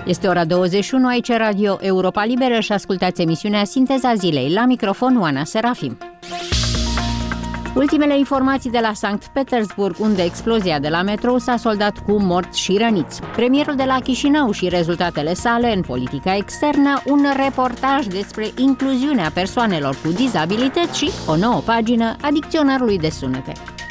Este ora 21, aici Radio Europa Liberă și ascultați emisiunea Sinteza Zilei. La microfon, Oana Serafim. Ultimele informații de la Sankt Petersburg, unde explozia de la metrou s-a soldat cu morți și răniți. Premierul de la Chișinău și rezultatele sale în politica externă, un reportaj despre incluziunea persoanelor cu dizabilități și o nouă pagină a dicționarului de sunete.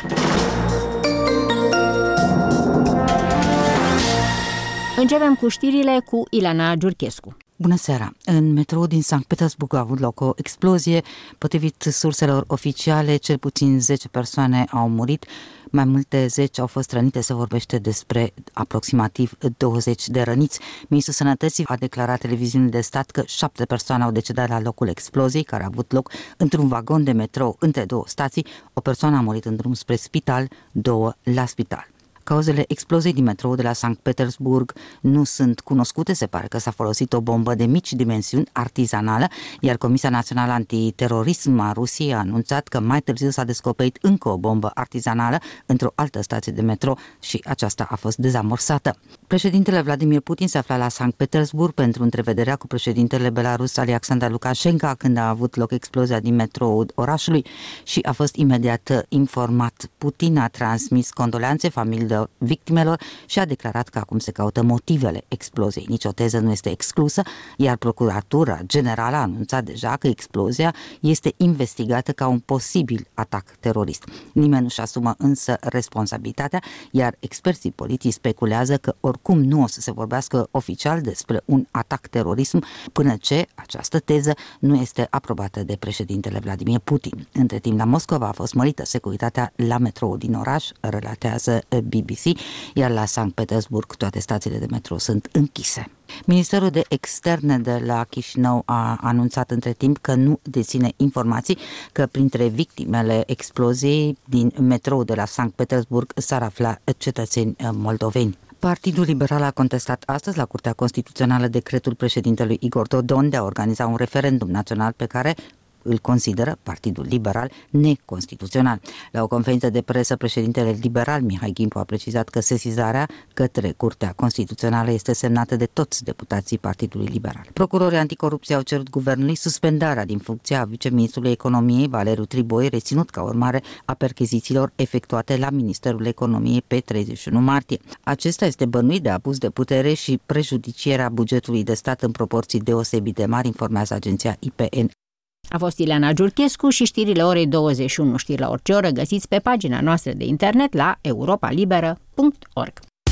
Începem cu știrile cu Ileana Giurchescu. Bună seara! În metrou din Sankt Petersburg a avut loc o explozie. Potrivit surselor oficiale, cel puțin 10 persoane au murit, mai multe 10 au fost rănite. Se vorbește despre aproximativ 20 de răniți. Ministrul Sănătății a declarat televiziunii de stat că 7 persoane au decedat la locul exploziei, care a avut loc într-un vagon de metrou între două stații. O persoană a murit în drum spre spital, 2 la spital. Cauzele exploziei din metrou de la Sankt Petersburg nu sunt cunoscute. Se pare că s-a folosit o bombă de mici dimensiuni, artizanală, iar Comisia Națională Antiterorism a Rusiei a anunțat că mai târziu s-a descoperit încă o bombă artizanală într-o altă stație de metrou și aceasta a fost dezamorsată. Președintele Vladimir Putin se afla la Sankt Petersburg pentru întrevederea cu președintele belarus Alexander Lukashenko când a avut loc explozia din metroul orașului și a fost imediat informat. Putin a transmis condoleanțe familiei victimelor și a declarat că acum se caută motivele exploziei. Nici o teză nu este exclusă, iar Procuratura Generală a anunțat deja că explozia este investigată ca un posibil atac terorist. Nimeni nu-și asumă însă responsabilitatea, iar experții politici speculează că oricum nu o să se vorbească oficial despre un atac terorism până ce această teză nu este aprobată de președintele Vladimir Putin. Între timp, la Moscova a fost mărită securitatea la metrou din oraș, relatează BBC, iar la Sankt Petersburg toate stațiile de metrou sunt închise. Ministerul de Externe de la Chișinău a anunțat între timp că nu deține informații că printre victimele exploziei din metrou de la Sankt Petersburg s-ar afla cetățeni moldoveni. Partidul Liberal a contestat astăzi la Curtea Constituțională decretul președintelui Igor Dodon de a organiza un referendum național pe care îl consideră Partidul Liberal neconstituțional. La o conferință de presă, președintele liberal Mihai Gimpu a precizat că sesizarea către Curtea Constituțională este semnată de toți deputații Partidului Liberal. Procurorii anticorupție au cerut guvernului suspendarea din funcția a viceministrului Economiei Valeriu Triboi, reținut ca urmare a perchezițiilor efectuate la Ministerul Economiei pe 31 martie. Acesta este bănuit de abuz de putere și prejudicierea bugetului de stat în proporții deosebit de mari, informează agenția IPN. A fost Ileana Giurchescu și știrile orei 21. Știri la orice oră găsiți pe pagina noastră de internet la europalibera.org.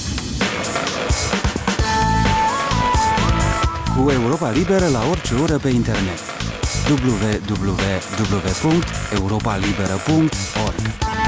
Cu Europa Liberă la orice oră pe internet. www.europalibera.org.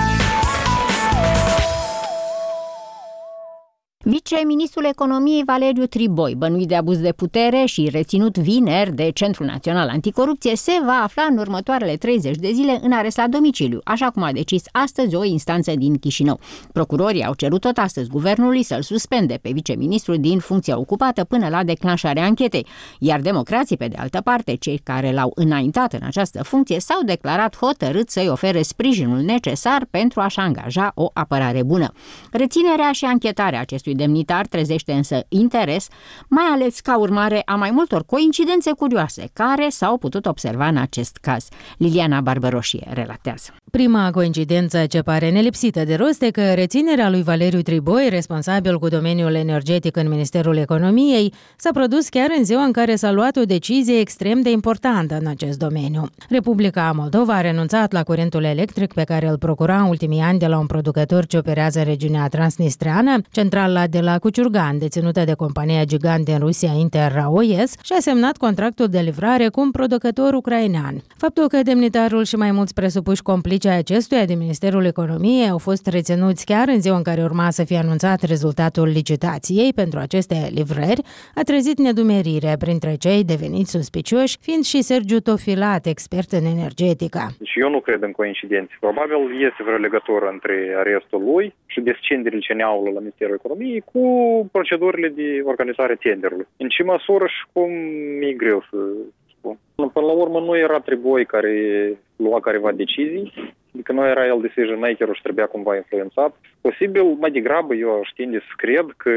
Viceministrul Economiei Valeriu Triboi, bănuit de abuz de putere și reținut vineri de Centrul Național Anticorupție, se va afla în următoarele 30 de zile în arest la domiciliu, așa cum a decis astăzi o instanță din Chișinău. Procurorii au cerut tot astăzi guvernului să-l suspende pe viceministru din funcția ocupată până la declanșarea anchetei, iar democrații, pe de altă parte, cei care l-au înaintat în această funcție, s-au declarat hotărât să-i ofere sprijinul necesar pentru a-și angaja o apărare bună. Reținerea și anchetarea acestui demnitar trezește însă interes, mai ales ca urmare a mai multor coincidențe curioase care s-au putut observa în acest caz. Liliana Barbăroșie relatează. Prima coincidență ce pare nelipsită de rost e că reținerea lui Valeriu Triboi, responsabil cu domeniul energetic în Ministerul Economiei, s-a produs chiar în ziua în care s-a luat o decizie extrem de importantă în acest domeniu. Republica Moldova a renunțat la curentul electric pe care îl procura în ultimii ani de la un producător ce operează în regiunea transnistreană, centrala de la Cuciurgan, deținută de compania gigant din Rusia Interraoes, și a semnat contractul de livrare cu un producător ucrainean. Faptul că demnitarul și mai mulți presupuși complici ai acestuia din Ministerul Economiei au fost reținuți chiar în ziua în care urma să fie anunțat rezultatul licitației pentru aceste livrări a trezit nedumerire printre cei deveniți suspicioși, fiind și Sergiu Tofilat, expert în energetică. Deci eu nu cred în coincidențe. Probabil este vreo legătură între arestul lui și descenderile ce ne aulă la Ministerul Economiei cu procedurile de organizare tenderului. În ce măsură și cum e greu să spun. Până la urmă nu era Triboi care lua careva decizii, adică nu era el decision maker-ul și trebuia cumva influențat. Posibil, mai degrabă, eu aș tinde să cred că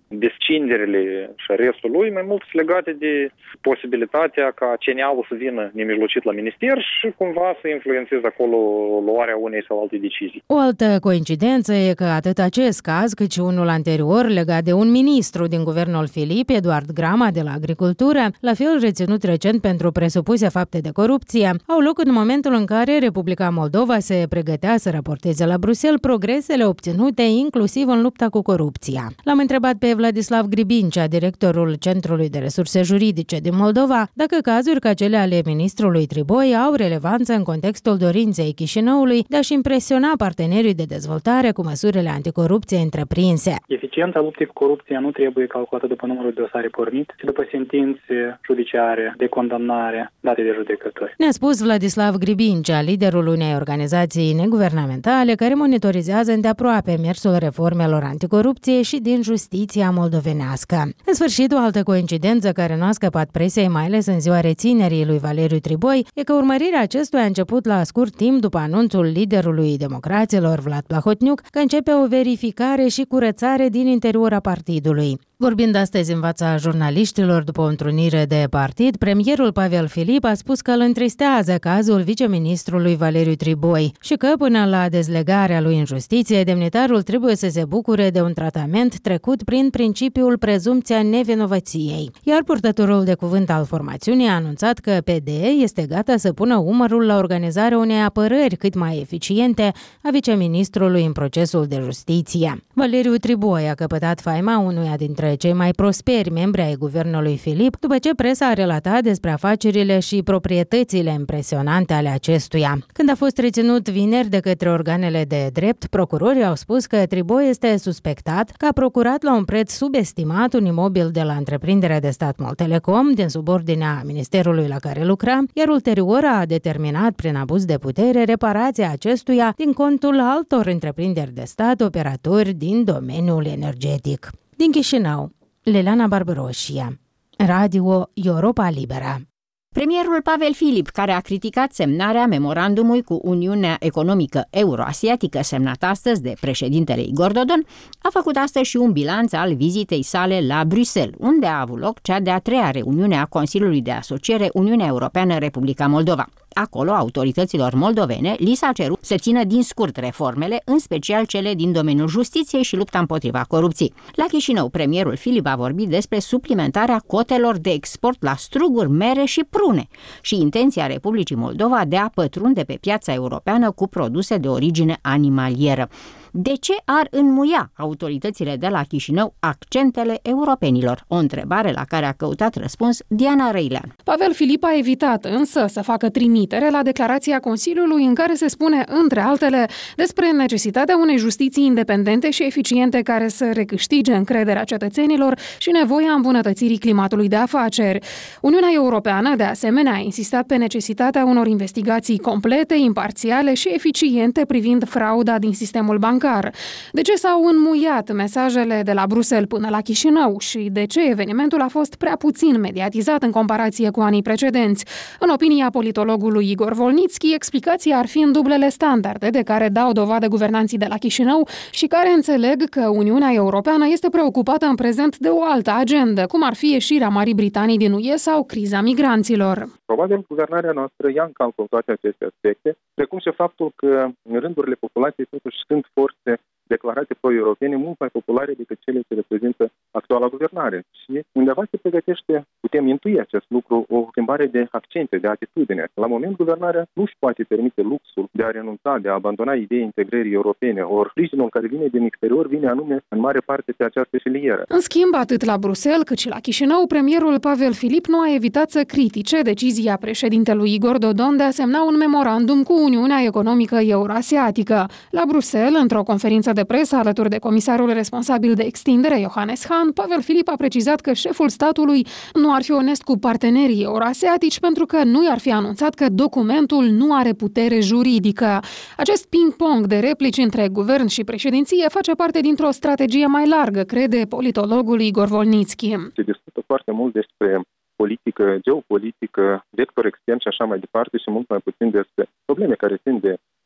descinderile și arestul lui, mai mult legate de posibilitatea ca CNA-ul să vină nemijlocit la minister și cumva să influențeze acolo luarea unei sau alte decizii. O altă coincidență e că atât acest caz, cât și unul anterior legat de un ministru din guvernul Filip, Eduard Grama, de la Agricultură, la fel reținut recent pentru presupuse fapte de corupție, au loc în momentul în care Republica Moldova se pregătea să raporteze la Bruxelles progresele obținute, inclusiv în lupta cu corupția. L-am întrebat pe Vladislav Gribincea, directorul Centrului de Resurse Juridice din Moldova, dacă cazuri ca cele ale ministrului Triboi au relevanță în contextul dorinței Chișinăului de a-și impresiona partenerii de dezvoltare cu măsurile anticorupție întreprinse. Eficiența luptei cu corupția nu trebuie calculată după numărul de dosare pornit, ci după sentințe judiciare de condamnare date de judecători. Ne-a spus Vladislav Gribincea, liderul unei organizații neguvernamentale care monitorizează îndeaproape mersul reformelor anticorupție și din justiția moldovenească. În sfârșit, o altă coincidență care nu a scăpat presei, mai ales în ziua reținerii lui Valeriu Triboi, e că urmărirea acestuia a început la scurt timp după anunțul liderului democraților, Vlad Plahotniuc, că începe o verificare și curățare din interiorul partidului. Vorbind astăzi în fața jurnaliștilor după o întrunire de partid, premierul Pavel Filip a spus că îl întristează cazul viceministrului Valeriu Triboi și că, până la dezlegarea lui în justiție, demnitarul trebuie să se bucure de un tratament trecut prin principiul prezumția nevinovăției. Iar purtătorul de cuvânt al formațiunii a anunțat că PD este gata să pună umărul la organizarea unei apărări cât mai eficiente a viceministrului în procesul de justiție. Valeriu Triboi a căpătat faima unuia dintre cei mai prosperi membri ai guvernului Filip, după ce presa a relatat despre afacerile și proprietățile impresionante ale acestuia. Când a fost reținut vineri de către organele de drept, procurorii au spus că Triboi este suspectat că a procurat la un preț subestimat un imobil de la întreprinderea de stat Moltelecom, din subordinea ministerului la care lucra, iar ulterior a determinat prin abuz de putere reparația acestuia din contul altor întreprinderi de stat operatori din domeniul energetic. Din Chișinău, Leliana Barbaroșia, Radio Europa Liberă. Premierul Pavel Filip, care a criticat semnarea memorandumului cu Uniunea Economică Euroasiatică semnat astăzi de președintele Igor Dodon, a făcut astăzi și un bilanț al vizitei sale la Bruxelles, unde a avut loc cea de-a treia reuniune a Consiliului de Asociere Uniunea Europeană-Republica Moldova. Acolo, autorităților moldovene li s-a cerut să țină din scurt reformele, în special cele din domeniul justiției și lupta împotriva corupției. La Chișinău, premierul Filip a vorbit despre suplimentarea cotelor de export la struguri, mere și prune și intenția Republicii Moldova de a pătrunde pe piața europeană cu produse de origine animalieră. De ce ar înmuia autoritățile de la Chișinău accentele europenilor? O întrebare la care a căutat răspuns Diana Răilean. Pavel Filip a evitat însă să facă trimitere la declarația Consiliului în care se spune, între altele, despre necesitatea unei justiții independente și eficiente care să recâștige încrederea cetățenilor și nevoia îmbunătățirii climatului de afaceri. Uniunea Europeană, de asemenea, a insistat pe necesitatea unor investigații complete, imparțiale și eficiente privind frauda din sistemul bancar. De ce s-au înmuiat mesajele de la Bruxelles până la Chișinău și de ce evenimentul a fost prea puțin mediatizat în comparație cu anii precedenți? În opinia politologului Igor Volnitski, explicația ar fi în dublele standarde de care dau dovadă guvernanții de la Chișinău și care înțeleg că Uniunea Europeană este preocupată în prezent de o altă agendă, cum ar fi ieșirea Marii Britanii din UE sau criza migranților. Probabil guvernarea noastră ia în calcul toate aceste aspecte, precum și faptul că în rândurile populației totuși sunt forțe declarate pro-europene mult mai populare decât cele ce reprezintă actuala guvernare. Și undeva se pregătește, putem intui acest lucru, o schimbare de accente, de atitudine. La moment, guvernarea nu își poate permite luxul de a renunța, de a abandona ideea integrării europene, ori sprijinul care vine din exterior vine anume în mare parte pe această filieră. În schimb, atât la Bruxelles cât și la Chișinău, premierul Pavel Filip nu a evitat să critique decizia președintelui Igor Dodon de a semna un memorandum cu Uniunea Economică Euroasiatică. La Bruxelles, într-o conferință de presă alături de comisarul responsabil de extindere, Johannes Hahn, Pavel Filip a precizat că șeful statului nu ar fi onest cu partenerii euroasiatici pentru că nu i-ar fi anunțat că documentul nu are putere juridică. Acest ping-pong de replici între guvern și președinție face parte dintr-o strategie mai largă, crede politologul Igor Volnitski. Se discută foarte mult despre politică, geopolitică, vector extern și așa mai departe și mult mai puțin despre probleme care țin de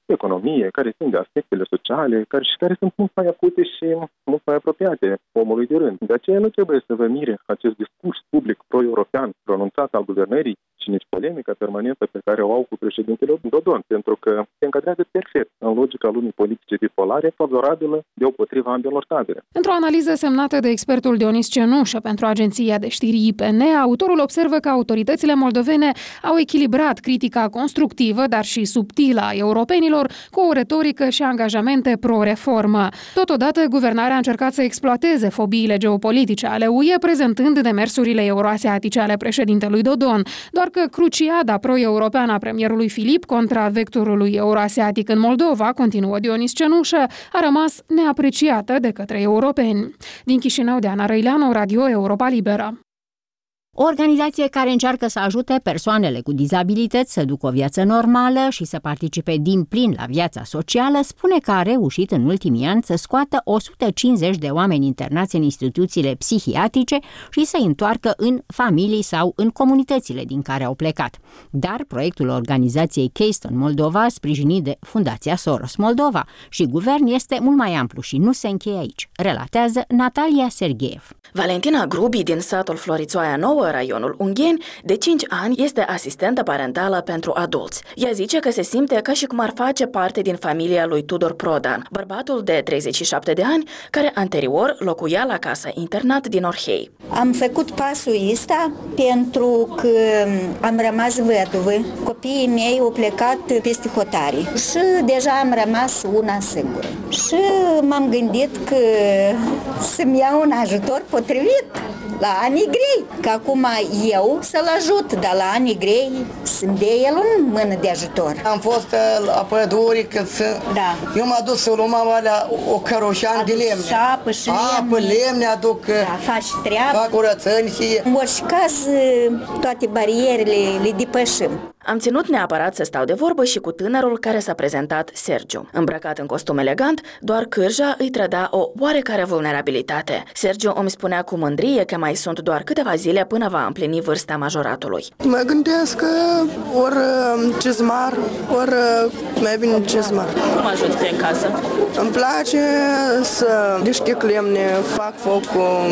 economie, care țin de aspectele sociale, care sunt mult mai acute și mult mai apropiate omului de rând. De aceea nu trebuie să vă mire acest discurs public pro-european pronunțat al guvernării și nici polemica permanentă pe care o au cu președintele Dodon, pentru că se încadrează perfect în logica lumii politice bipolare, favorabilă deopotriva ambelor tabere. Într-o analiză semnată de expertul Dionis Cenușă pentru agenția de știri IPN, autorul observă că autoritățile moldovene au echilibrat critica constructivă, dar și subtilă a europenilor cu o retorică și angajamente pro-reformă. Totodată, guvernarea a încercat să exploateze fobiile geopolitice ale UE, prezentând demersurile euroasiatice ale președintelui Dodon, doar că cruciada pro-europeană a premierului Filip contra vectorului euroasiatic în Moldova, continuă Dionis Cenușă, a rămas neapreciată de către europeni. Din Chișinău, Diana Răileanu, Radio Europa Liberă. O organizație care încearcă să ajute persoanele cu dizabilități să ducă o viață normală și să participe din plin la viața socială spune că a reușit în ultimii ani să scoată 150 de oameni internați în instituțiile psihiatrice și să-i întoarcă în familii sau în comunitățile din care au plecat. Dar proiectul organizației Keystone Moldova, sprijinit de Fundația Soros Moldova și guvern, este mult mai amplu și nu se încheie aici, relatează Natalia Sergeev. Valentina Grubi din satul Florițoaia Nouă, raionul Ungheni, de 5 ani este asistentă parentală pentru adulți. Ea zice că se simte ca și cum ar face parte din familia lui Tudor Prodan, bărbatul de 37 de ani, care anterior locuia la casa internat din Orhei. Am făcut pasul ăsta pentru că am rămas văduvă. Copiii mei au plecat peste hotare și deja am rămas una singură. Și m-am gândit că să-mi iau un ajutor potrivit la anii grei, că acum eu să-l ajut, dar la anii grei să-mi dea el în mână de ajutor. Am fost la păduri, eu m-am dus să luăm o cărușan de lemne. Apă, lemne aduc, faci treabă, fac curățenie. În orice caz, toate barierele le depășim. Am ținut neapărat să stau de vorbă și cu tânărul care s-a prezentat Sergiu. Îmbrăcat în costum elegant, doar cârja îi trăda o oarecare vulnerabilitate. Sergiu îmi spunea cu mândrie că mai sunt doar câteva zile până va împlini vârsta majoratului. Mă gândesc că ori cizmar, ori mai bine cizmar. Cum ajuți pe în casă? Îmi place să deșchic lemne, fac foc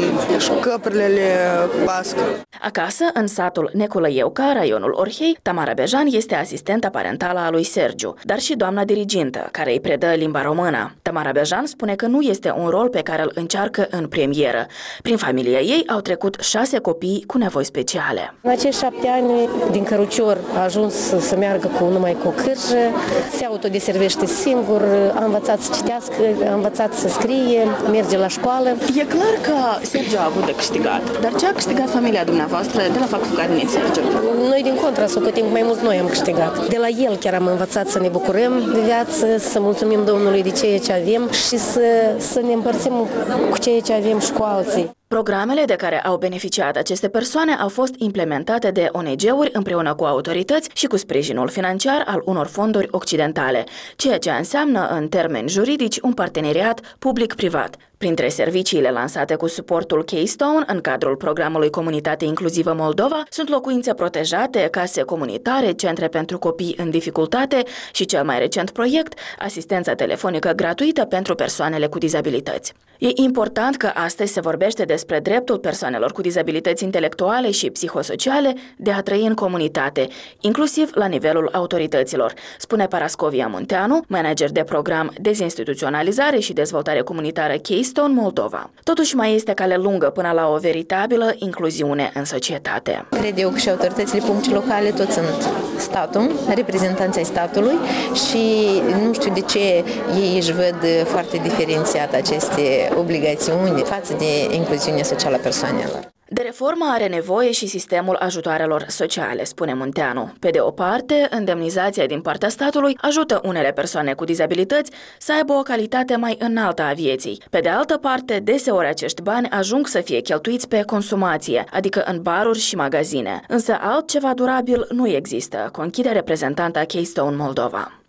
și căprile le pasc. Acasă, în satul Neculăieuca, raionul Orhei, Tamara Bejan este asistenta parentală a lui Sergiu, dar și doamna dirigintă, care îi predă limba română. Tamara Bejan spune că nu este un rol pe care îl încearcă în premieră. Prin familia ei au trecut 6 copii cu nevoi speciale. În acești 7 ani, din cărucior, a ajuns să meargă numai cu o cârjă, se autodeservește singur, a învățat să citească, a învățat să scrie, merge la școală. E clar că Sergiu a avut de câștigat, dar ce a câștigat familia dumneavoastră de la faptul că a venit Sergiu? Noi din contra, socotim mai mult noi am câștigat. De la el chiar am învățat să ne bucurăm de viață, să mulțumim Domnului de ceea ce avem și să ne împărțim cu ceea ce avem și cu alții. Programele de care au beneficiat aceste persoane au fost implementate de ONG-uri împreună cu autorități și cu sprijinul financiar al unor fonduri occidentale, ceea ce înseamnă în termeni juridici un parteneriat public-privat. Printre serviciile lansate cu suportul Keystone în cadrul programului Comunitate Inclusivă Moldova sunt locuințe protejate, case comunitare, centre pentru copii în dificultate și cel mai recent proiect, asistența telefonică gratuită pentru persoanele cu dizabilități. E important că astăzi se vorbește despre dreptul persoanelor cu dizabilități intelectuale și psihosociale de a trăi în comunitate, inclusiv la nivelul autorităților, spune Parascovia Munteanu, manager de program Dezinstituționalizare și Dezvoltare Comunitară Keystone Moldova. Totuși mai este cale lungă până la o veritabilă incluziune în societate. Cred eu că și autoritățile publice locale toți sunt statul, reprezentanții statului și nu știu de ce ei își văd foarte diferențiat aceste obligațiuni față de incluziunea socială a persoanelor. De reformă are nevoie și sistemul ajutoarelor sociale, spune Munteanu. Pe de o parte, indemnizația din partea statului ajută unele persoane cu dizabilități să aibă o calitate mai înaltă a vieții. Pe de altă parte, deseori acești bani ajung să fie cheltuiți pe consumație, adică în baruri și magazine. Însă altceva durabil nu există, conchide reprezentanta Keystone Moldova.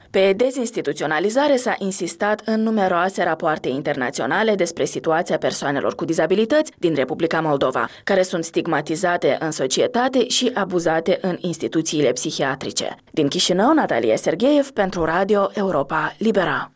Pe dezinstituționalizare s-a insistat în numeroase rapoarte internaționale despre situația persoanelor cu dizabilități din Republica Moldova, care sunt stigmatizate în societate și abuzate în instituțiile psihiatrice. Din Chișinău, Natalia Sergeev pentru Radio Europa Libera.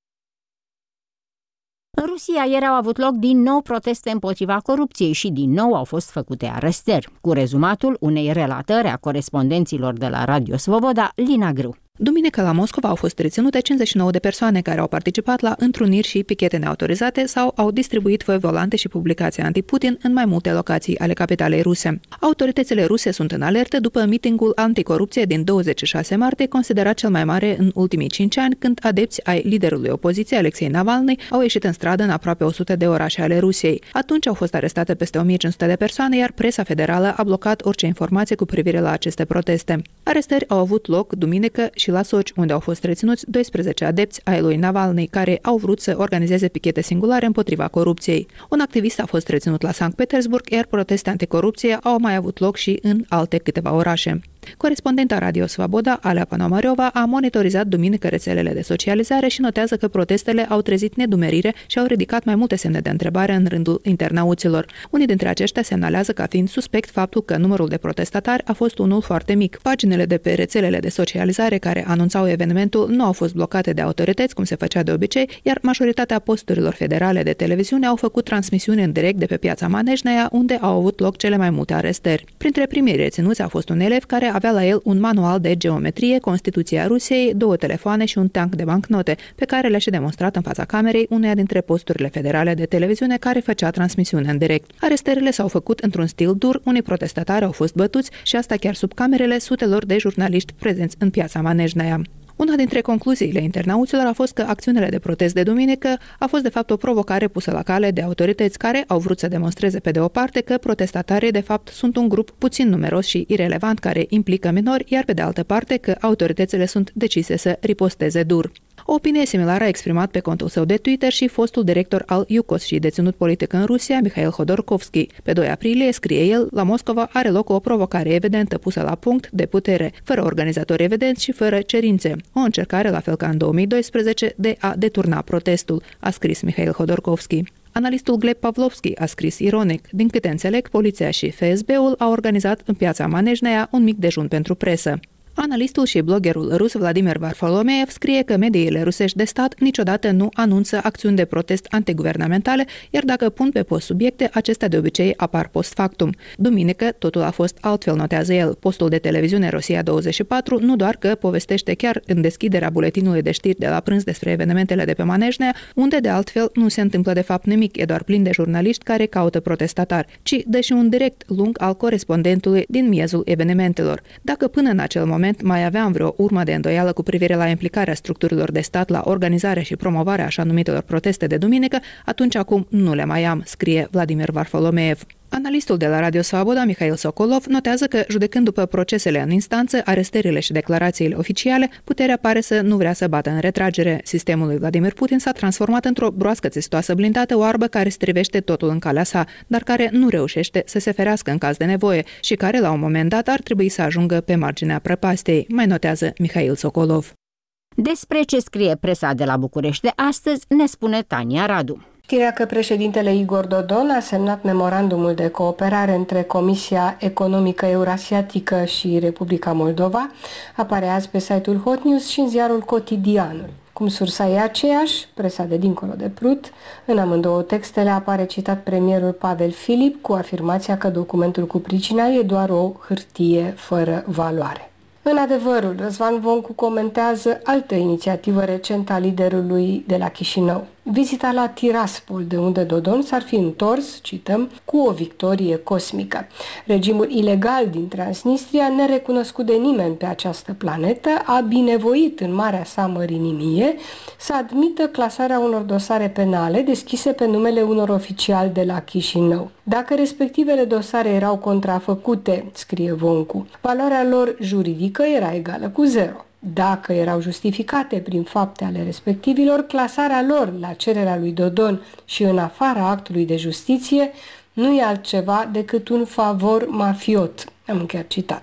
În Rusia ieri au avut loc din nou proteste împotriva corupției și din nou au fost făcute arestări, cu rezumatul unei relatări a corespondenților de la Radio Svoboda, Lina Grâu. Duminică la Moscova au fost reținute 59 de persoane care au participat la întruniri și pichete neautorizate sau au distribuit foi volante și publicații anti-Putin în mai multe locații ale capitalei ruse. Autoritățile ruse sunt în alertă după mitingul anticorupție din 26 martie, considerat cel mai mare în ultimii 5 ani, când adepți ai liderului opoziției, Alexei Navalny, au ieșit în stradă în aproape 100 de orașe ale Rusiei. Atunci au fost arestate peste 1500 de persoane, iar presa federală a blocat orice informație cu privire la aceste proteste. Arestări au avut loc duminică și la Sochi, unde au fost reținuți 12 adepți ai lui Navalny, care au vrut să organizeze pichete singulare împotriva corupției. Un activist a fost reținut la Sankt Petersburg, iar proteste anticorupție au mai avut loc și în alte câteva orașe. Corespondenta Radio Svoboda, Alea Panomariova, a monitorizat duminică rețelele de socializare și notează că protestele au trezit nedumerire și au ridicat mai multe semne de întrebare în rândul internauților. Unii dintre aceștia semnalează ca fiind suspect faptul că numărul de protestatari a fost unul foarte mic. Paginile de pe rețelele de socializare care anunțau evenimentul nu au fost blocate de autorități, cum se făcea de obicei, iar majoritatea posturilor federale de televiziune au făcut transmisiuni în direct de pe piața Manejnaia, unde au avut loc cele mai multe arestări. Printre primii reținuți a fost un elev care avea la el un manual de geometrie, Constituția Rusiei, 2 telefoane și un tank de bancnote, pe care le-a și demonstrat în fața camerei uneia dintre posturile federale de televiziune care făcea transmisiune în direct. Arestările s-au făcut într-un stil dur, unii protestatari au fost bătuți și asta chiar sub camerele sutelor de jurnaliști prezenți în piața Manejnaia. Una dintre concluziile internauților a fost că acțiunile de protest de duminică a fost de fapt o provocare pusă la cale de autorități care au vrut să demonstreze pe de o parte că protestatarii de fapt sunt un grup puțin numeros și irelevant care implică minori, iar pe de altă parte că autoritățile sunt decise să riposteze dur. O opinie similară a exprimat pe contul său de Twitter și fostul director al Yukos și deținut politic în Rusia, Mikhail Hodorkovski. Pe 2 aprilie, scrie el, la Moscova are loc o provocare evidentă pusă la punct de putere, fără organizatori evidenți și fără cerințe. O încercare, la fel ca în 2012, de a deturna protestul, a scris Mikhail Hodorkovski. Analistul Gleb Pavlovski a scris ironic, din câte înțeleg, poliția și FSB-ul au organizat în piața Manejnaia un mic dejun pentru presă. Analistul și bloggerul rus Vladimir Varfolomeev scrie că mediile rusești de stat niciodată nu anunță acțiuni de protest antiguvernamentale, iar dacă pun pe post subiecte, acestea de obicei apar post factum. Duminică, totul a fost altfel, notează el. Postul de televiziune Rosia 24 nu doar că povestește chiar în deschiderea buletinului de știri de la prânz despre evenimentele de pe Manejnaia, unde de altfel nu se întâmplă de fapt nimic, e doar plin de jurnaliști care caută protestatari, ci dă și un direct lung al corespondentului din miezul evenimentelor. Dacă până în acel moment mai aveam vreo urmă de îndoială cu privire la implicarea structurilor de stat la organizarea și promovarea așa numitelor proteste de duminică, atunci acum nu le mai am, scrie Vladimir Varfolomeev. Analistul de la Radio Svoboda, Mikhail Sokolov, notează că, judecând după procesele în instanță, arestările și declarațiile oficiale, puterea pare să nu vrea să bată în retragere. Sistemul lui Vladimir Putin s-a transformat într-o broască țestoasă blindată oarbă care strivește totul în calea sa, dar care nu reușește să se ferească în caz de nevoie și care, la un moment dat, ar trebui să ajungă pe marginea prăpastiei, mai notează Mikhail Sokolov. Despre ce scrie presa de la București de astăzi ne spune Tania Radu. Știrea că președintele Igor Dodon a semnat memorandumul de cooperare între Comisia Economică Eurasiatică și Republica Moldova apare azi pe site-ul Hot News și în ziarul Cotidianul. Cum sursa e aceeași, presa de dincolo de Prut, în amândouă textele apare citat premierul Pavel Filip cu afirmația că documentul cu pricina e doar o hârtie fără valoare. În Adevărul, Răzvan Voncu comentează altă inițiativă recentă a liderului de la Chișinău. Vizita la Tiraspol, de unde Dodon s-ar fi întors, cităm, cu o victorie cosmică. Regimul ilegal din Transnistria, nerecunoscut de nimeni pe această planetă, a binevoit în marea sa mărinimie să admită clasarea unor dosare penale deschise pe numele unor oficiali de la Chișinău. Dacă respectivele dosare erau contrafăcute, scrie Voncu, valoarea lor juridică era egală cu 0. Dacă erau justificate prin fapte ale respectivilor, clasarea lor la cererea lui Dodon și în afara actului de justiție nu e altceva decât un favor mafiot. Am încheiat citatul.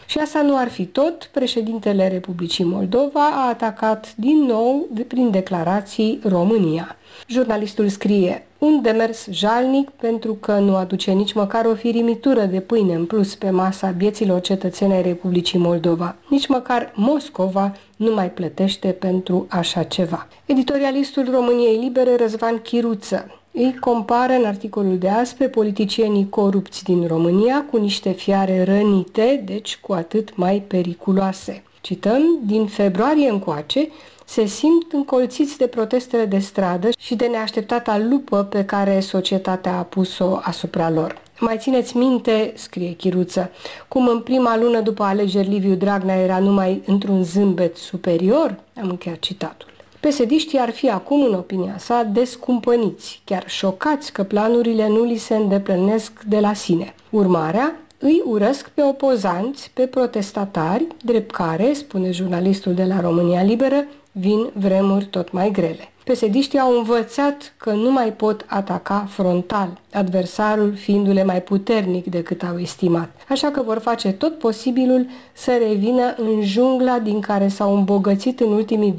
Și asta nu ar fi tot, președintele Republicii Moldova a atacat din nou prin declarații România. Jurnalistul scrie: un demers jalnic pentru că nu aduce nici măcar o firimitură de pâine în plus pe masa vieților cetățeni ai Republicii Moldova. Nici măcar Moscova nu mai plătește pentru așa ceva. Editorialistul României Libere, Răzvan Chiruță, îi compară în articolul de azi pe politicienii corupți din România cu niște fiare rănite, deci cu atât mai periculoase. Cităm: din februarie încoace se simt încolțiți de protestele de stradă și de neașteptata lupă pe care societatea a pus-o asupra lor. Mai țineți minte, scrie Chiruță, cum în prima lună după alegeri Liviu Dragnea era numai într-un zâmbet superior? Am încheiat citatul. PSD-știi ar fi acum, în opinia sa, descumpăniți, chiar șocați că planurile nu li se îndeplinesc de la sine. Urmarea: îi urăsc pe opozanți, pe protestatari, drept care, spune jurnalistul de la România Liberă, vin vremuri tot mai grele. PSD-știi au învățat că nu mai pot ataca frontal, adversarul fiindu-le mai puternic decât au estimat. Așa că vor face tot posibilul să revină în jungla din care s-au îmbogățit în ultimii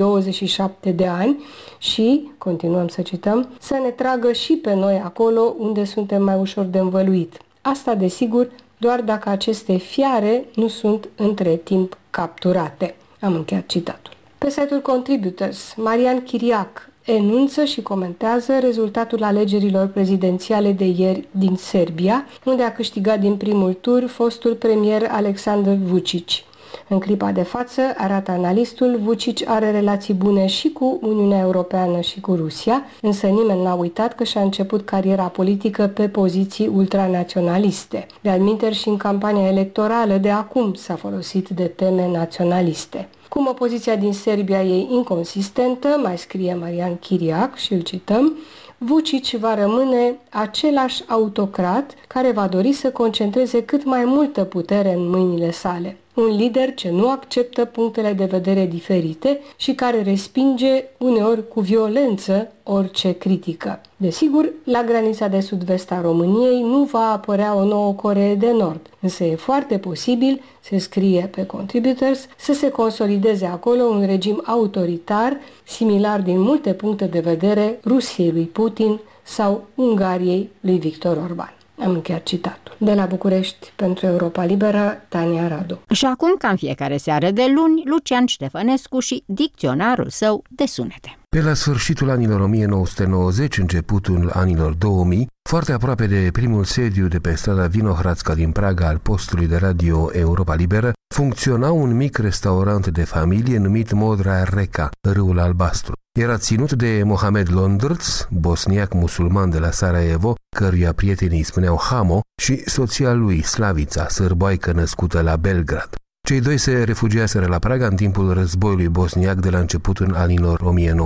27 de ani și, continuăm să cităm, să ne tragă și pe noi acolo unde suntem mai ușor de învăluit. Asta, desigur, doar dacă aceste fiare nu sunt între timp capturate. Am încheiat citatul. Pe site-ul Contributors, Marian Chiriac enunță și comentează rezultatul alegerilor prezidențiale de ieri din Serbia, unde a câștigat din primul tur fostul premier Aleksandar Vučić. În clipa de față, arată analistul, Vučić are relații bune și cu Uniunea Europeană și cu Rusia, însă nimeni n-a uitat că și-a început cariera politică pe poziții ultranaționaliste. De altminteri, și în campania electorală de acum s-a folosit de teme naționaliste. Cum opoziția din Serbia e inconsistentă, mai scrie Marian Chiriac și îl cităm, Vučić va rămâne același autocrat care va dori să concentreze cât mai multă putere în mâinile sale. Un lider ce nu acceptă punctele de vedere diferite și care respinge uneori cu violență orice critică. Desigur, la granița de sud-vest a României nu va apărea o nouă Coree de Nord, însă e foarte posibil, se scrie pe Contributors, să se consolideze acolo un regim autoritar, similar din multe puncte de vedere Rusiei lui Putin sau Ungariei lui Victor Orban. Am încheiat citatul. De la București, pentru Europa Liberă, Tania Radu. Și acum, ca în fiecare seară de luni, Lucian Ștefănescu și dicționarul său de sunete. Pe la sfârșitul anilor 1990, începutul anilor 2000, foarte aproape de primul sediu de pe strada Vinohradska din Praga al postului de radio Europa Liberă, funcționa un mic restaurant de familie numit Modra Reka, Râul Albastru. Era ținut de Mohamed Londrț, bosniac musulman de la Sarajevo, căruia prietenii îi spuneau Hamo, și soția lui, Slavița, sârboaică născută la Belgrad. Cei doi se refugiaseră la Praga în timpul războiului bosniac de la începutul anilor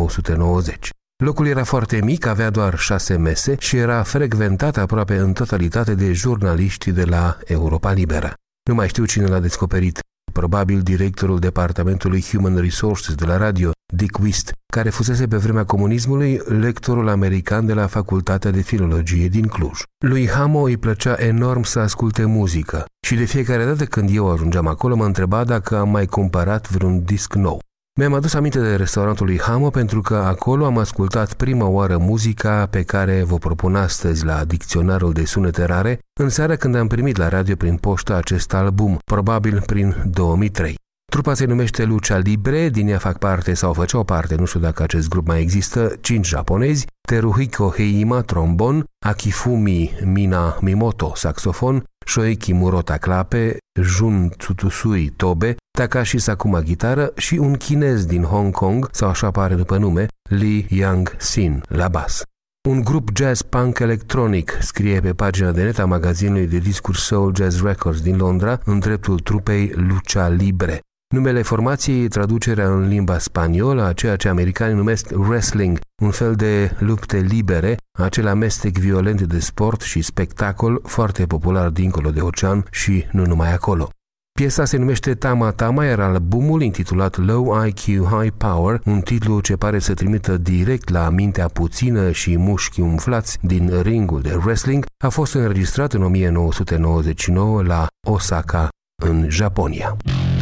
1990. Locul era foarte mic, avea doar 6 mese și era frecventat aproape în totalitate de jurnaliști de la Europa Liberă. Nu mai știu cine l-a descoperit, probabil directorul departamentului Human Resources de la radio, Dick Wist, care fusese pe vremea comunismului lectorul american de la Facultatea de Filologie din Cluj. Lui Hamo îi plăcea enorm să asculte muzică și de fiecare dată când eu ajungeam acolo mă întreba dacă am mai cumpărat vreun disc nou. Mi-am adus aminte de restaurantul lui Hamo pentru că acolo am ascultat prima oară muzica pe care vă propun astăzi la dicționarul de sunete rare, în seara când am primit la radio prin poștă acest album, probabil prin 2003. Trupa se numește Lucha Libre, din ea fac parte sau făceau parte, nu știu dacă acest grup mai există, 5 japonezi, Teruhiko Heima, trombon, Akifumi Minamimoto, saxofon, Shoeki Murota, clape, Jun Tsutusui, tobe, Takashi Sakuma, gitară și un chinez din Hong Kong, sau așa pare după nume, Lee Yang-sin, la bas. Un grup jazz-punk electronic, scrie pe pagina de net a magazinului de discuri Soul Jazz Records din Londra, în dreptul trupei Lucha Libre. Numele formației e traducerea în limba spaniolă a ceea ce americanii numesc wrestling, un fel de lupte libere, acel amestec violent de sport și spectacol foarte popular dincolo de ocean și nu numai acolo. Piesa se numește Tama Tama, iar albumul, intitulat Low IQ High Power, un titlu ce pare să trimită direct la mintea puțină și mușchi umflați din ringul de wrestling, a fost înregistrat în 1999 la Osaka, în Japonia.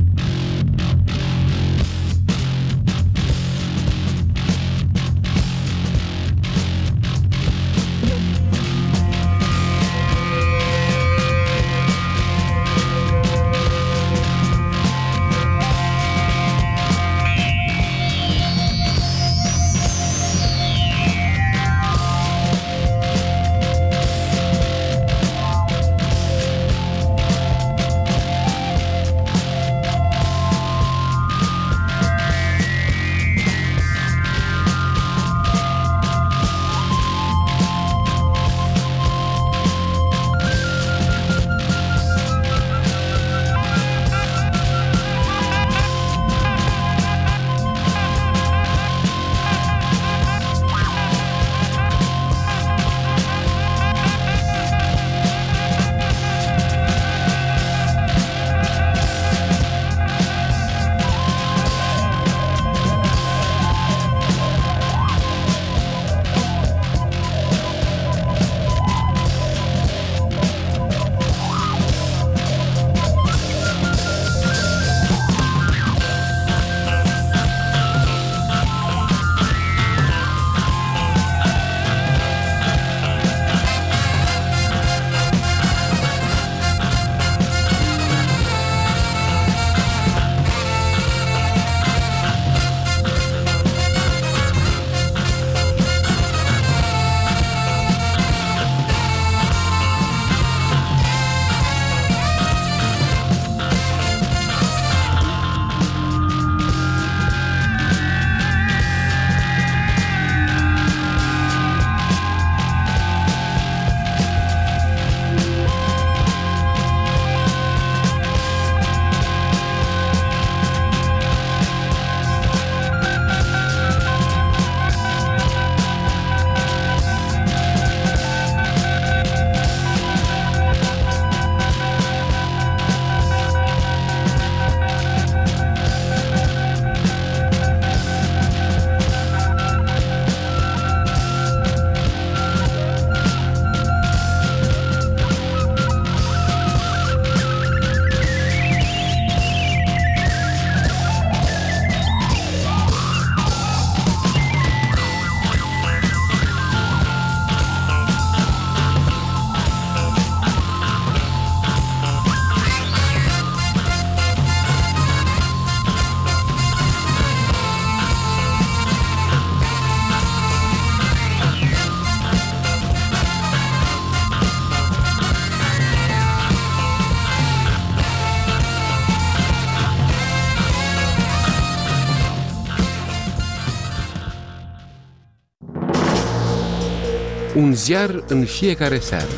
Un ziar în fiecare seară.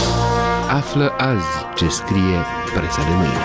Află azi ce scrie presa de mâine.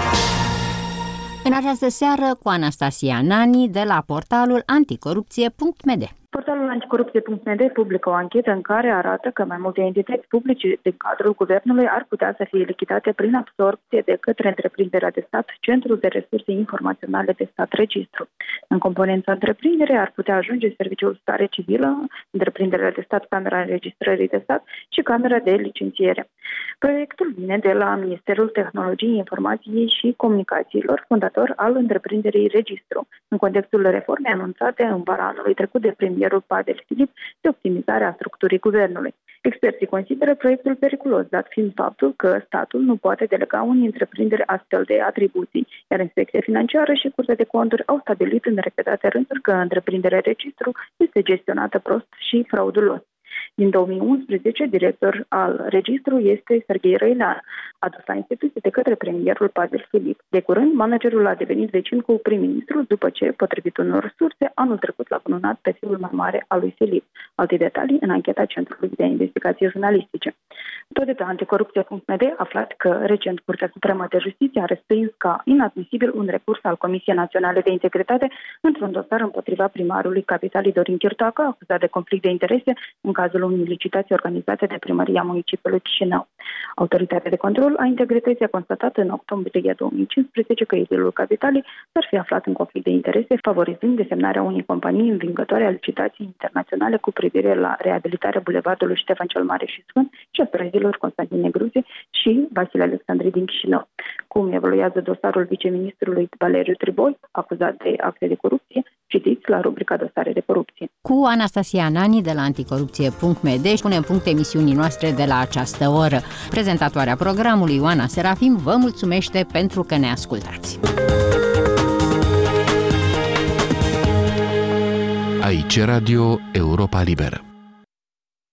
În această seară cu Anastasia Nani de la portalul anticorupție.md. Portalul anticorupție.md publică o anchetă în care arată că mai multe entități publice din cadrul guvernului ar putea să fie lichidate prin absorbție de către întreprinderea de stat Centrul de Resurse Informaționale de Stat Registru. În componența întreprinderii ar putea ajunge Serviciul Stare Civilă, întreprinderea de stat Camera Înregistrării de Stat și Camera de Licențiere. Proiectul vine de la Ministerul Tehnologiei, Informației și Comunicațiilor, fondator al întreprinderii Registru, în contextul reformei anunțate în vara anului trecut de premierul Pavel Filip de optimizarea structurii guvernului. Experții consideră proiectul periculos, dat fiind faptul că statul nu poate delega unei întreprinderi astfel de atribuții, iar Inspecția Financiară și Curtea de Conturi au stabilit în repetate rânduri că întreprinderea Registru este gestionată prost și fraudulos. Din 2011, director al Registru este Serghei Răilean, adus la instituție de către premierul Pavel Filip. De curând, managerul a devenit vecin cu prim-ministrul după ce, potrivit unor surse, anul trecut l-a cununat pe fiul mai mare al lui Filip. Alte detalii în ancheta Centrului de Investigații Jurnalistice. Tot de pe anticorupție.md aflat că recent Curtea Supremă de Justiție a respins ca inadmisibil un recurs al Comisiei Naționale de Integritate într-un dosar împotriva primarului Capitalei Dorin Chirtoacă, acuzat de conflict de interese în cazul unei licitații organizate de Primăria Municipiului Chișinău. Autoritatea de control a integrității a constatat în octombrie 2015 că edilul Capitalei s-ar fi aflat în conflict de interese, favorizând desemnarea unei companii învingătoare a licitației internaționale cu privire la reabilitarea bulevardului Ștefan cel Mare și Sfânt și a străzilor Constantin Negruze și Vasile Alexandri din Chișinău. cum evoluează dosarul viceministrului Valeriu Triboi, acuzat de acte de corupție, citiți la rubrica Dosare de corupție. Cu Anastasia Nani de la anticorupție.md punem punct emisiunii noastre de la această oră. Prezentatoarea programului, Ioana Serafim, vă mulțumește pentru că ne ascultați. Aici Radio Europa Liberă.